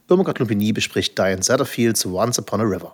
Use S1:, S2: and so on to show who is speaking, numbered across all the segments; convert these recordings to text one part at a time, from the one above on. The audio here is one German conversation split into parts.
S1: Irmgard Lumpini bespricht Diane Setterfields Once Upon a River.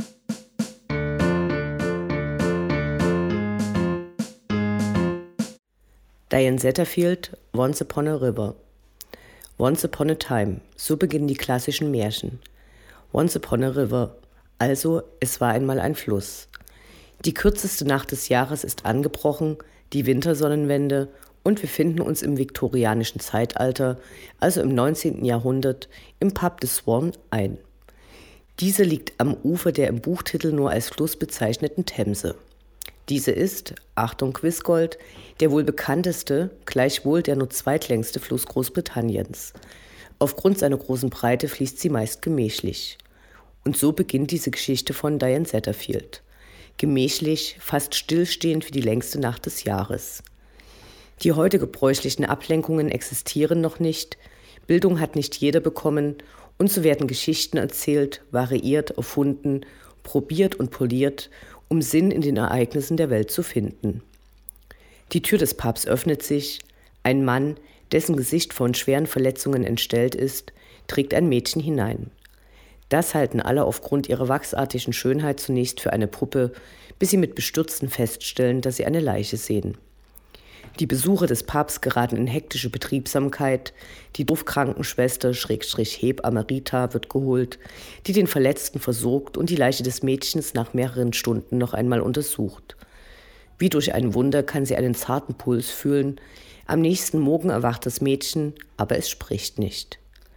S2: Diane Setterfield, Once Upon a River. Once upon a time, so beginnen die klassischen Märchen. Once upon a river, also es war einmal ein Fluss. Die kürzeste Nacht des Jahres ist angebrochen, die Wintersonnenwende, und wir finden uns im viktorianischen Zeitalter, also im 19. Jahrhundert, im Pub des Swan ein. Diese liegt am Ufer der im Buchtitel nur als Fluss bezeichneten Themse. Diese ist, Achtung Quizgold, der wohl bekannteste, gleichwohl der nur zweitlängste Fluss Großbritanniens. Aufgrund seiner großen Breite fließt sie meist gemächlich. Und so beginnt diese Geschichte von Diane Setterfield. Gemächlich, fast stillstehend wie die längste Nacht des Jahres. Die heute gebräuchlichen Ablenkungen existieren noch nicht, Bildung hat nicht jeder bekommen und so werden Geschichten erzählt, variiert, erfunden, probiert und poliert, um Sinn in den Ereignissen der Welt zu finden. Die Tür des Pubs öffnet sich, ein Mann, dessen Gesicht von schweren Verletzungen entstellt ist, trägt ein Mädchen hinein. Das halten alle aufgrund ihrer wachsartigen Schönheit zunächst für eine Puppe, bis sie mit Bestürzen feststellen, dass sie eine Leiche sehen. Die Besucher des Pubs geraten in hektische Betriebsamkeit, die Dorfkrankenschwester /Hebamme Rita wird geholt, die den Verletzten versorgt und die Leiche des Mädchens nach mehreren Stunden noch einmal untersucht. Wie durch ein Wunder kann sie einen zarten Puls fühlen, am nächsten Morgen erwacht das Mädchen, aber es spricht nicht.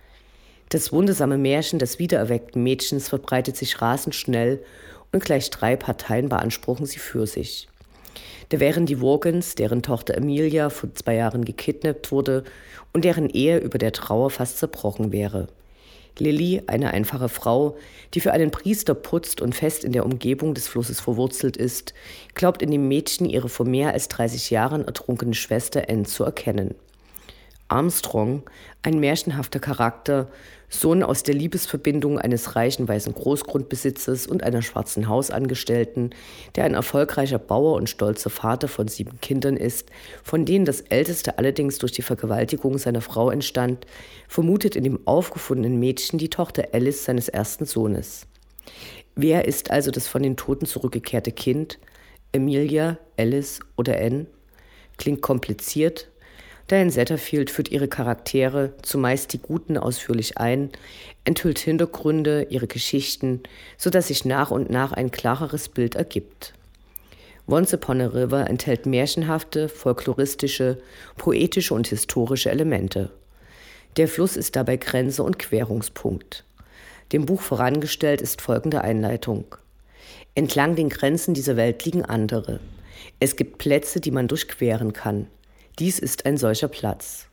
S2: Das wundersame Märchen des wiedererweckten Mädchens verbreitet sich rasend schnell und gleich 3 Parteien beanspruchen sie für sich. Da wären die Wogans, deren Tochter Emilia vor 2 Jahren gekidnappt wurde und deren Ehe über der Trauer fast zerbrochen wäre. Lily, eine einfache Frau, die für einen Priester putzt und fest in der Umgebung des Flusses verwurzelt ist, glaubt in dem Mädchen ihre vor mehr als 30 Jahren ertrunkene Schwester Anne zu erkennen. Armstrong, ein märchenhafter Charakter, Sohn aus der Liebesverbindung eines reichen weißen Großgrundbesitzers und einer schwarzen Hausangestellten, der ein erfolgreicher Bauer und stolzer Vater von 7 Kindern ist, von denen das älteste allerdings durch die Vergewaltigung seiner Frau entstand, vermutet in dem aufgefundenen Mädchen die Tochter Alice seines ersten Sohnes. Wer ist also das von den Toten zurückgekehrte Kind? Emilia, Alice oder Anne? Klingt kompliziert. Diane Setterfield führt ihre Charaktere, zumeist die Guten, ausführlich ein, enthüllt Hintergründe, ihre Geschichten, sodass sich nach und nach ein klareres Bild ergibt. Once Upon a River enthält märchenhafte, folkloristische, poetische und historische Elemente. Der Fluss ist dabei Grenze und Querungspunkt. Dem Buch vorangestellt ist folgende Einleitung. Entlang den Grenzen dieser Welt liegen andere. Es gibt Plätze, die man durchqueren kann. Dies ist ein solcher Platz.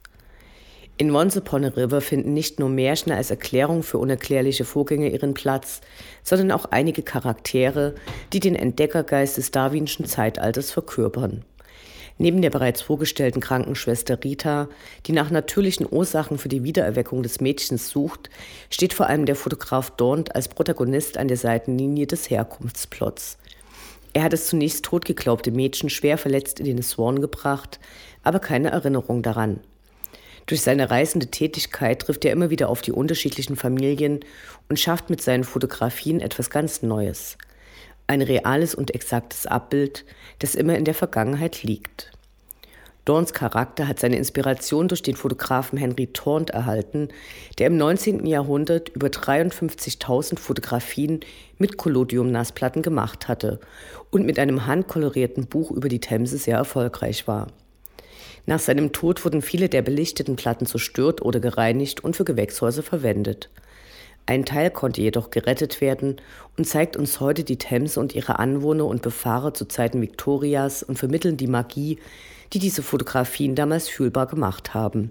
S2: In Once Upon a River finden nicht nur Märchen als Erklärung für unerklärliche Vorgänge ihren Platz, sondern auch einige Charaktere, die den Entdeckergeist des darwinschen Zeitalters verkörpern. Neben der bereits vorgestellten Krankenschwester Rita, die nach natürlichen Ursachen für die Wiedererweckung des Mädchens sucht, steht vor allem der Fotograf Daunt als Protagonist an der Seitenlinie des Herkunftsplots. Er hat das zunächst tot geglaubte Mädchen schwer verletzt in den Swan gebracht, aber keine Erinnerung daran. Durch seine reisende Tätigkeit trifft er immer wieder auf die unterschiedlichen Familien und schafft mit seinen Fotografien etwas ganz Neues. Ein reales und exaktes Abbild, das immer in der Vergangenheit liegt. Daunts Charakter hat seine Inspiration durch den Fotografen Henry Daunt erhalten, der im 19. Jahrhundert über 53.000 Fotografien mit Collodium-Nassplatten gemacht hatte und mit einem handkolorierten Buch über die Themse sehr erfolgreich war. Nach seinem Tod wurden viele der belichteten Platten zerstört oder gereinigt und für Gewächshäuser verwendet. Ein Teil konnte jedoch gerettet werden und zeigt uns heute die Themse und ihre Anwohner und Befahrer zu Zeiten Victorias und vermitteln die Magie, die diese Fotografien damals fühlbar gemacht haben.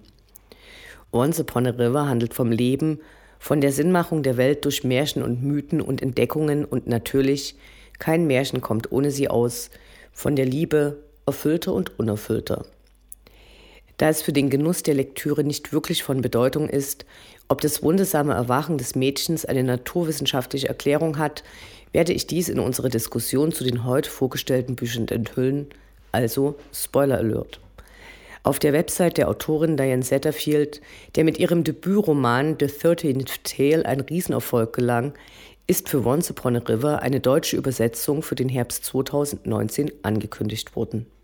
S2: Once Upon a River handelt vom Leben, von der Sinnmachung der Welt durch Märchen und Mythen und Entdeckungen und natürlich, kein Märchen kommt ohne sie aus, von der Liebe, erfüllter und unerfüllter. Da es für den Genuss der Lektüre nicht wirklich von Bedeutung ist, ob das wundersame Erwachen des Mädchens eine naturwissenschaftliche Erklärung hat, werde ich dies in unserer Diskussion zu den heute vorgestellten Büchern enthüllen, also Spoiler Alert. Auf der Website der Autorin Diane Setterfield, der mit ihrem Debütroman The 13th Tale ein Riesenerfolg gelang, ist für Once Upon a River eine deutsche Übersetzung für den Herbst 2019 angekündigt worden.